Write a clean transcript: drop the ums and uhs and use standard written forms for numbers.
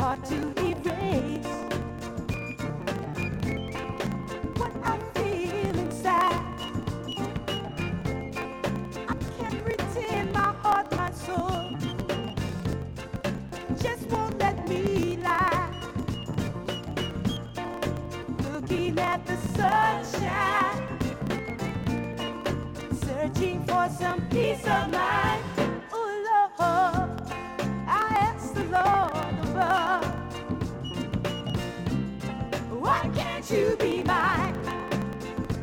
hard to erase what I feel inside. I can't retain my heart, my soul just won't let me lie. Looking at the sunshine, searching for some peace of mind.